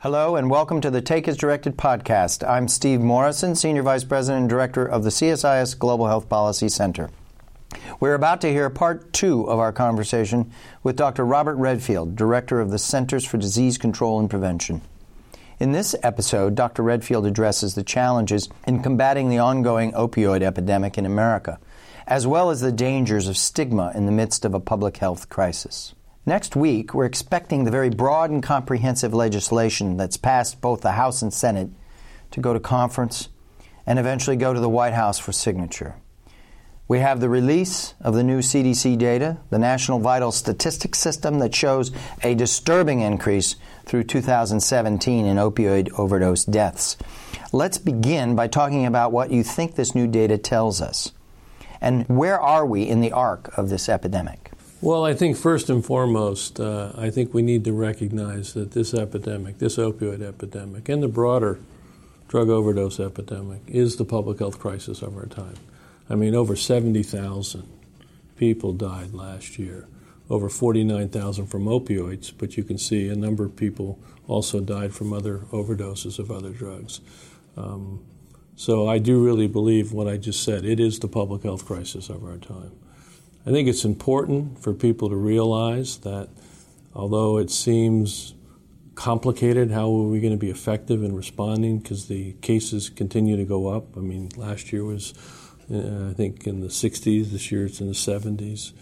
Hello and welcome to the Take As Directed podcast. I'm Steve Morrison, Senior Vice President and Director of the CSIS Global Health Policy Center. We're about to hear part 2 of our conversation with Dr. Robert Redfield, Director of the Centers for Disease Control and Prevention. In this episode, Dr. Redfield addresses the challenges in combating the ongoing opioid epidemic in America, as well as the dangers of stigma in the midst of a public health crisis. Next week, we're expecting the very broad and comprehensive legislation that's passed both the House and Senate to go to conference and eventually go to the White House for signature. We have the release of the new CDC data, the National Vital Statistics System that shows a disturbing increase through 2017 in opioid overdose deaths. Let's begin by talking about what you think this new data tells us. And where are we in the arc of this epidemic? Well, I think first and foremost, I think we need to recognize that this epidemic, this opioid epidemic, and the broader drug overdose epidemic is the public health crisis of our time. I mean, over 70,000 people died last year, over 49,000 from opioids, but you can see a number of people also died from other overdoses of other drugs. So I do really believe what I just said. It is the public health crisis of our time. I think it's important for people to realize that although it seems complicated, how are we going to be effective in responding because the cases continue to go up. I mean, last year was, I think, in the 60s. This year it's in the 70s.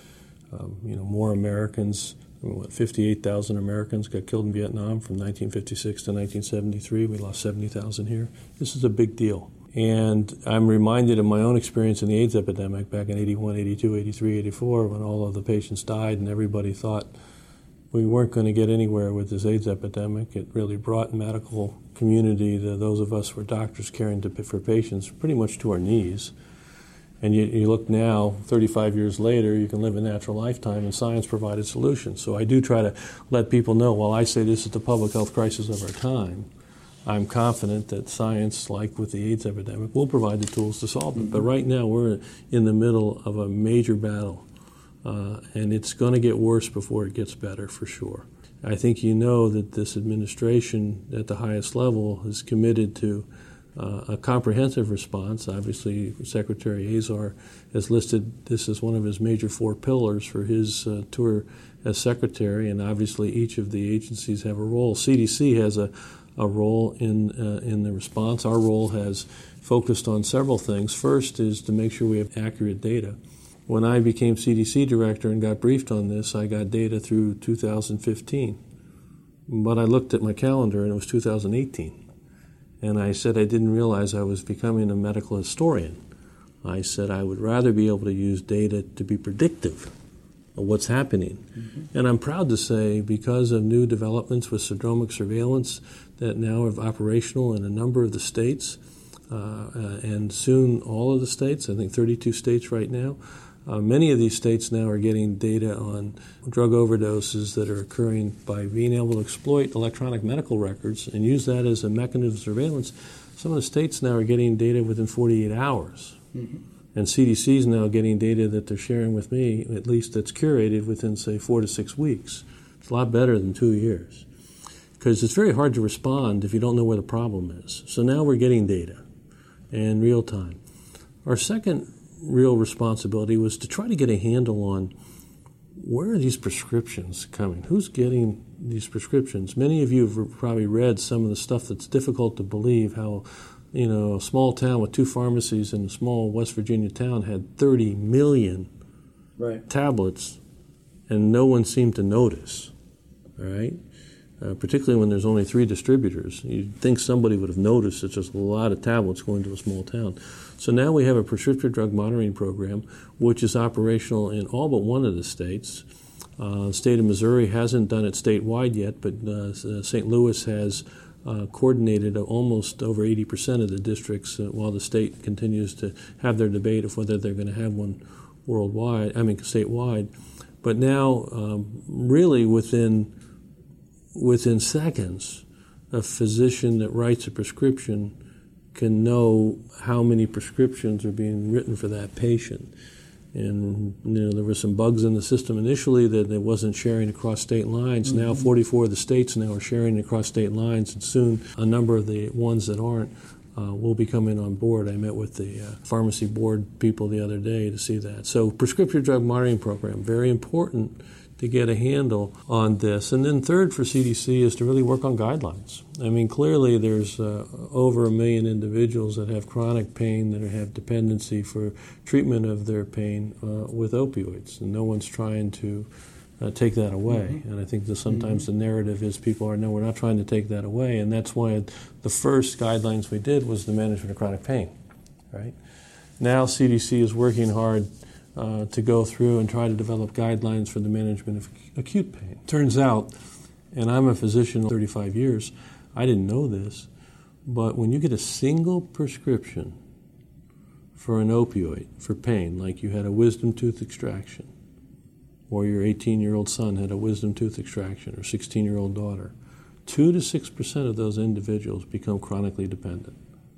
More Americans, 58,000 Americans got killed in Vietnam from 1956 to 1973. We lost 70,000 here. This is a big deal. And I'm reminded of my own experience in the AIDS epidemic back in 81, 82, 83, 84, when all of the patients died and everybody thought we weren't going to get anywhere with this AIDS epidemic. It really brought medical community, to those of us who were doctors caring for patients, pretty much to our knees. And you look now, 35 years later, you can live a natural lifetime, and science provided solutions. So I do try to let people know, while I say this is the public health crisis of our time, I'm confident that science, like with the AIDS epidemic, will provide the tools to solve it. But right now, we're in the middle of a major battle, and it's going to get worse before it gets better, for sure. I think you know that this administration at the highest level is committed to a comprehensive response. Obviously, Secretary Azar has listed this as one of his major 4 pillars for his tour as secretary, and obviously each of the agencies have a role. CDC has a role in the response. Our role has focused on several things. First is to make sure we have accurate data. When I became CDC director and got briefed on this, I got data through 2015. But I looked at my calendar and it was 2018. And I said I didn't realize I was becoming a medical historian. I said I would rather be able to use data to be predictive of what's happening. Mm-hmm. And I'm proud to say, because of new developments with syndromic surveillance that now are operational in a number of the states, and soon all of the states, I think 32 states right now, many of these states now are getting data on drug overdoses that are occurring by being able to exploit electronic medical records and use that as a mechanism of surveillance. Some of the states now are getting data within 48 hours. Mm-hmm. And CDC is now getting data that they're sharing with me, at least that's curated within, say, 4 to 6 weeks. It's a lot better than 2 years. Because it's very hard to respond if you don't know where the problem is. So now we're getting data in real time. Our second real responsibility was to try to get a handle on where are these prescriptions coming? Who's getting these prescriptions? Many of you have probably read some of the stuff that's difficult to believe, how a small town with 2 pharmacies in a small West Virginia town had 30 million tablets, and no one seemed to notice, all right? Particularly when there's only 3 distributors. You'd think somebody would have noticed it's just a lot of tablets going to a small town. So now we have a prescription drug monitoring program, which is operational in all but one of the states. The state of Missouri hasn't done it statewide yet, but St. Louis has coordinated almost over 80% of the districts while the state continues to have their debate of whether they're going to have one statewide. But now, really within seconds, a physician that writes a prescription can know how many prescriptions are being written for that patient. And there were some bugs in the system initially that it wasn't sharing across state lines. Now 44 of the states now are sharing across state lines, and soon a number of the ones that aren't will be coming on board. I met with the pharmacy board people the other day to see that. So prescription drug monitoring program, very important to get a handle on this. And then third for CDC is to really work on guidelines. I mean, clearly there's over 1 million individuals that have chronic pain, that have dependency for treatment of their pain with opioids, and no one's trying to take that away. And I think that sometimes the narrative is people are, no, we're not trying to take that away, and that's why the first guidelines we did was the management of chronic pain, right? Now CDC is working hard to go through and try to develop guidelines for the management of acute pain. Turns out, and I'm a physician 35 years, I didn't know this, but when you get a single prescription for an opioid for pain, like you had a wisdom tooth extraction, or your 18-year-old son had a wisdom tooth extraction, or 16-year-old daughter, 2 to 6% of those individuals become chronically dependent.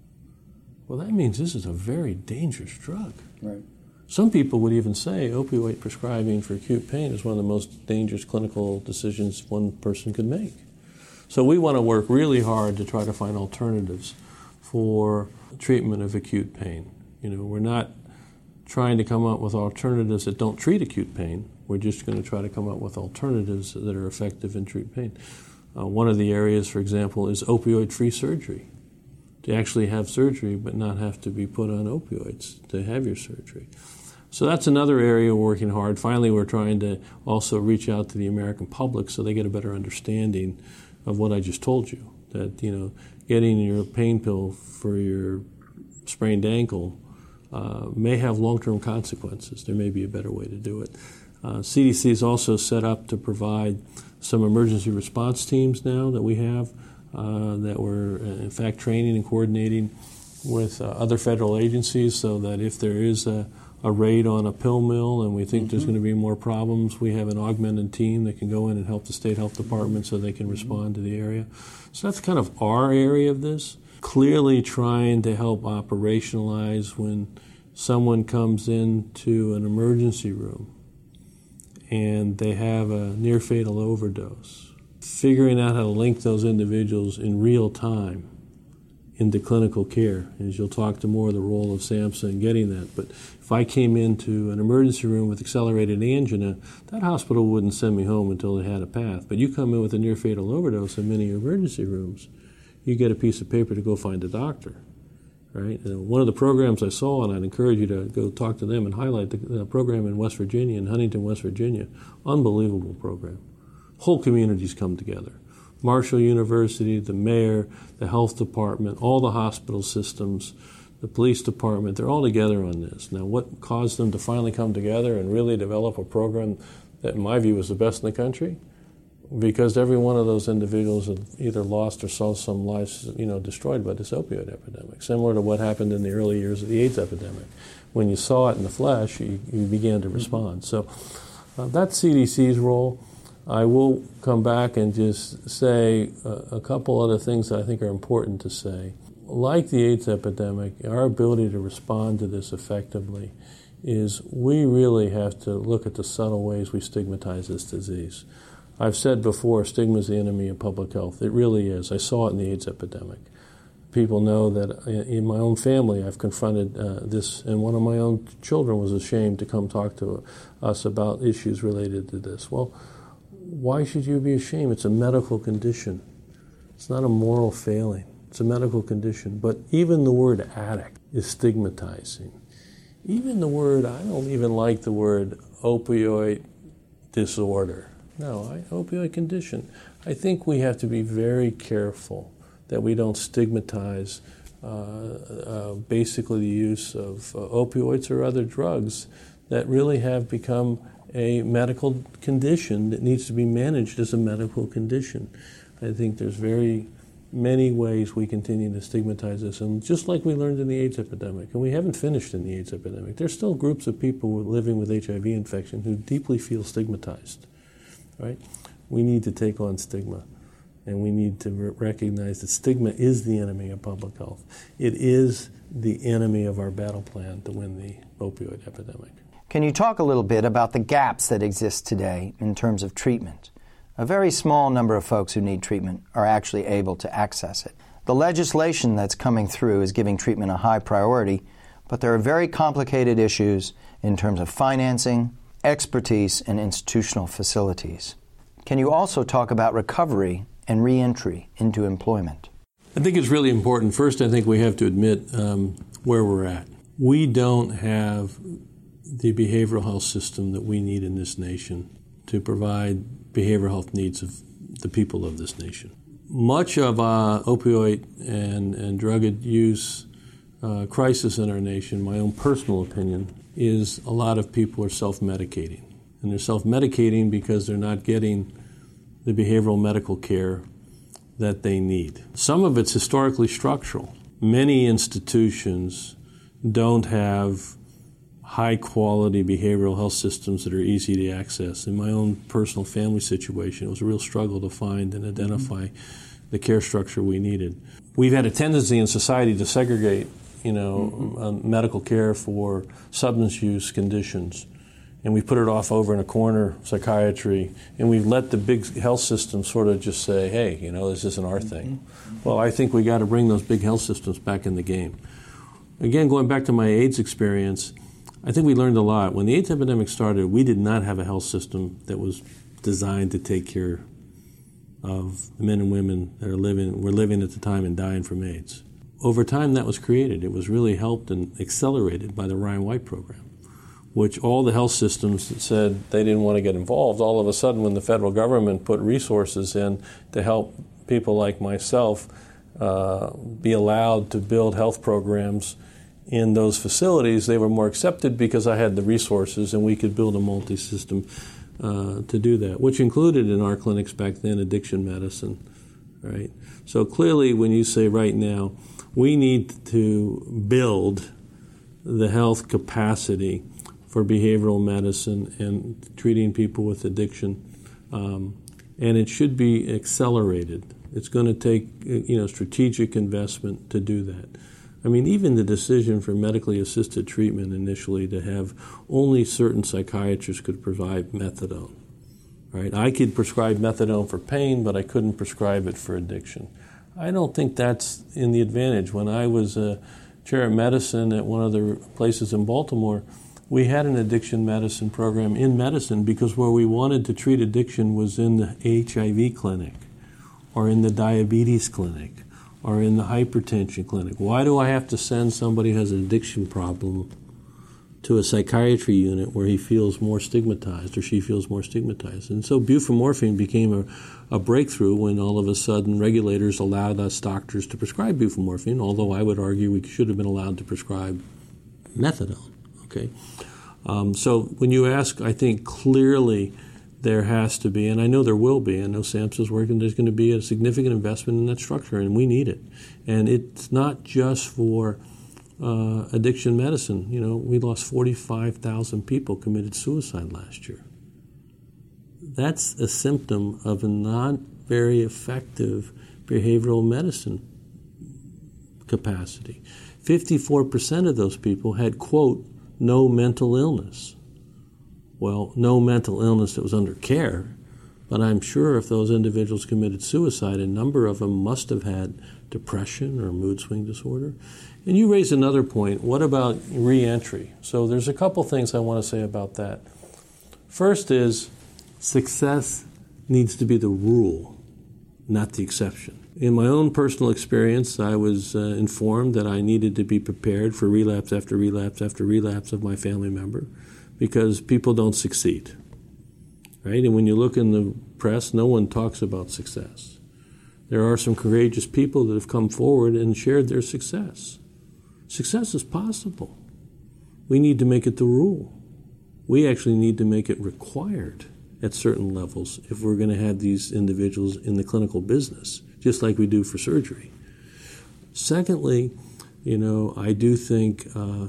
Well, that means this is a very dangerous drug. Right. Some people would even say opioid prescribing for acute pain is one of the most dangerous clinical decisions one person could make. So we want to work really hard to try to find alternatives for treatment of acute pain. We're not trying to come up with alternatives that don't treat acute pain. We're just going to try to come up with alternatives that are effective in treat pain. One of the areas, for example, is opioid-free surgery. To actually have surgery but not have to be put on opioids to have your surgery. So that's another area we're working hard. Finally, we're trying to also reach out to the American public so they get a better understanding of what I just told you, that, getting your pain pill for your sprained ankle may have long-term consequences. There may be a better way to do it. CDC is also set up to provide some emergency response teams now that we have that we're, in fact, training and coordinating with other federal agencies so that if there is a raid on a pill mill and we think there's going to be more problems, we have an augmented team that can go in and help the state health department so they can respond to the area. So that's kind of our area of this. Clearly trying to help operationalize when someone comes into an emergency room and they have a near-fatal overdose. Figuring out how to link those individuals in real time into clinical care. As you'll talk to more of the role of SAMHSA in getting that. But if I came into an emergency room with accelerated angina, that hospital wouldn't send me home until they had a path. But you come in with a near-fatal overdose in many emergency rooms, you get a piece of paper to go find a doctor. Right? One of the programs I saw, and I'd encourage you to go talk to them and highlight the program in West Virginia, in Huntington, West Virginia. Unbelievable program. Whole communities come together. Marshall University, the mayor, the health department, all the hospital systems, the police department, they're all together on this. Now, what caused them to finally come together and really develop a program that, in my view, is the best in the country? Because every one of those individuals had either lost or saw some lives, destroyed by this opioid epidemic, similar to what happened in the early years of the AIDS epidemic. When you saw it in the flesh, you began to respond. So that's CDC's role. I will come back and just say a couple other things that I think are important to say. Like the AIDS epidemic, our ability to respond to this effectively is we really have to look at the subtle ways we stigmatize this disease. I've said before, stigma is the enemy of public health. It really is. I saw it in the AIDS epidemic. People know that in my own family I've confronted this, and one of my own children was ashamed to come talk to us about issues related to this. Well, why should you be ashamed? It's a medical condition. It's not a moral failing. It's a medical condition. But even the word addict is stigmatizing. Even the word, I don't even like the word opioid disorder. No, opioid condition. I think we have to be very careful that we don't stigmatize basically the use of opioids or other drugs that really have become a medical condition that needs to be managed as a medical condition. I think there's very many ways we continue to stigmatize this, and just like we learned in the AIDS epidemic, and we haven't finished in the AIDS epidemic, there's still groups of people living with HIV infection who deeply feel stigmatized, right? We need to take on stigma, and we need to recognize that stigma is the enemy of public health. It is the enemy of our battle plan to win the opioid epidemic. Can you talk a little bit about the gaps that exist today in terms of treatment? A very small number of folks who need treatment are actually able to access it. The legislation that's coming through is giving treatment a high priority, but there are very complicated issues in terms of financing, expertise, and institutional facilities. Can you also talk about recovery and reentry into employment? I think it's really important. First, I think we have to admit where we're at. We don't have the behavioral health system that we need in this nation to provide behavioral health needs of the people of this nation. Much of opioid and drug use crisis in our nation, my own personal opinion, is a lot of people are self-medicating. And they're self-medicating because they're not getting the behavioral medical care that they need. Some of it's historically structural. Many institutions don't have high-quality behavioral health systems that are easy to access. In my own personal family situation, it was a real struggle to find and identify the care structure we needed. We've had a tendency in society to segregate, medical care for substance use conditions, and we put it off over in a corner, psychiatry, and we've let the big health systems sort of just say, hey, this isn't our thing. Well, I think we got to bring those big health systems back in the game. Again, going back to my AIDS experience, I think we learned a lot. When the AIDS epidemic started, we did not have a health system that was designed to take care of the men and women that were living at the time and dying from AIDS. Over time, that was created. It was really helped and accelerated by the Ryan White program, which all the health systems that said they didn't want to get involved, all of a sudden when the federal government put resources in to help people like myself be allowed to build health programs in those facilities, they were more accepted because I had the resources and we could build a multi-system to do that, which included in our clinics back then addiction medicine, right? So clearly when you say right now, we need to build the health capacity for behavioral medicine and treating people with addiction, and it should be accelerated. It's going to take strategic investment to do that. I mean, even the decision for medically assisted treatment initially to have only certain psychiatrists could provide methadone, right? I could prescribe methadone for pain, but I couldn't prescribe it for addiction. I don't think that's in the advantage. When I was a chair of medicine at one of the places in Baltimore, we had an addiction medicine program in medicine because where we wanted to treat addiction was in the HIV clinic or in the diabetes clinic or in the hypertension clinic. Why do I have to send somebody who has an addiction problem to a psychiatry unit where he feels more stigmatized or she feels more stigmatized? And so buprenorphine became a breakthrough when all of a sudden regulators allowed us doctors to prescribe buprenorphine, although I would argue we should have been allowed to prescribe methadone. Okay, so when you ask, I think clearly there has to be, and I know there will be, I know SAMHSA's working, there's going to be a significant investment in that structure, and we need it. And it's not just for addiction medicine. We lost 45,000 people committed suicide last year. That's a symptom of a not very effective behavioral medicine capacity. 54% of those people had, quote, no mental illness. Well, no mental illness that was under care, but I'm sure if those individuals committed suicide, a number of them must have had depression or mood swing disorder. And you raise another point. What about reentry? So there's a couple things I want to say about that. First is success needs to be the rule, not the exception. In my own personal experience, I was informed that I needed to be prepared for relapse after relapse after relapse of my family member because people don't succeed, right? And when you look in the press, no one talks about success. There are some courageous people that have come forward and shared their success. Success is possible. We need to make it the rule. We actually need to make it required at certain levels if we're going to have these individuals in the clinical business, just like we do for surgery. Secondly, I do think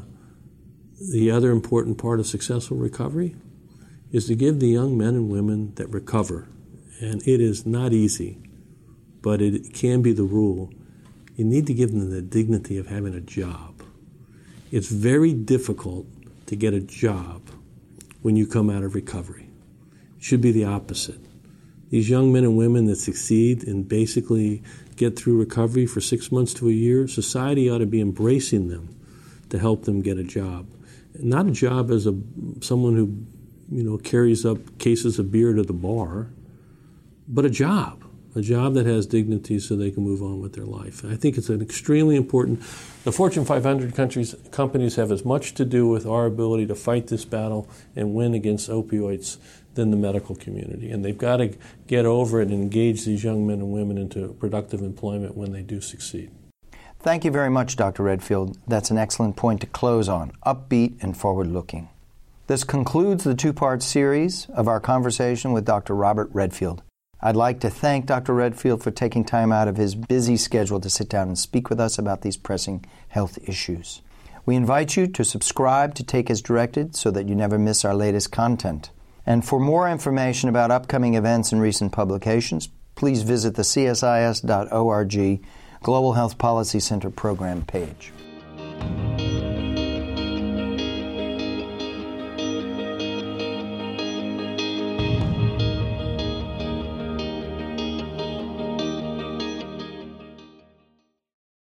the other important part of successful recovery is to give the young men and women that recover, and it is not easy, but it can be the rule, you need to give them the dignity of having a job. It's very difficult to get a job when you come out of recovery. It should be the opposite. These young men and women that succeed and basically get through recovery for 6 months to a year, society ought to be embracing them to help them get a job. Not a job as someone who carries up cases of beer to the bar, but a job that has dignity so they can move on with their life. I think it's an extremely important. The Fortune 500 companies have as much to do with our ability to fight this battle and win against opioids than the medical community. And they've got to get over it and engage these young men and women into productive employment when they do succeed. Thank you very much, Dr. Redfield. That's an excellent point to close on, upbeat and forward-looking. This concludes the two-part series of our conversation with Dr. Robert Redfield. I'd like to thank Dr. Redfield for taking time out of his busy schedule to sit down and speak with us about these pressing health issues. We invite you to subscribe to Take as Directed so that you never miss our latest content. And for more information about upcoming events and recent publications, please visit the CSIS.org Global Health Policy Center program page.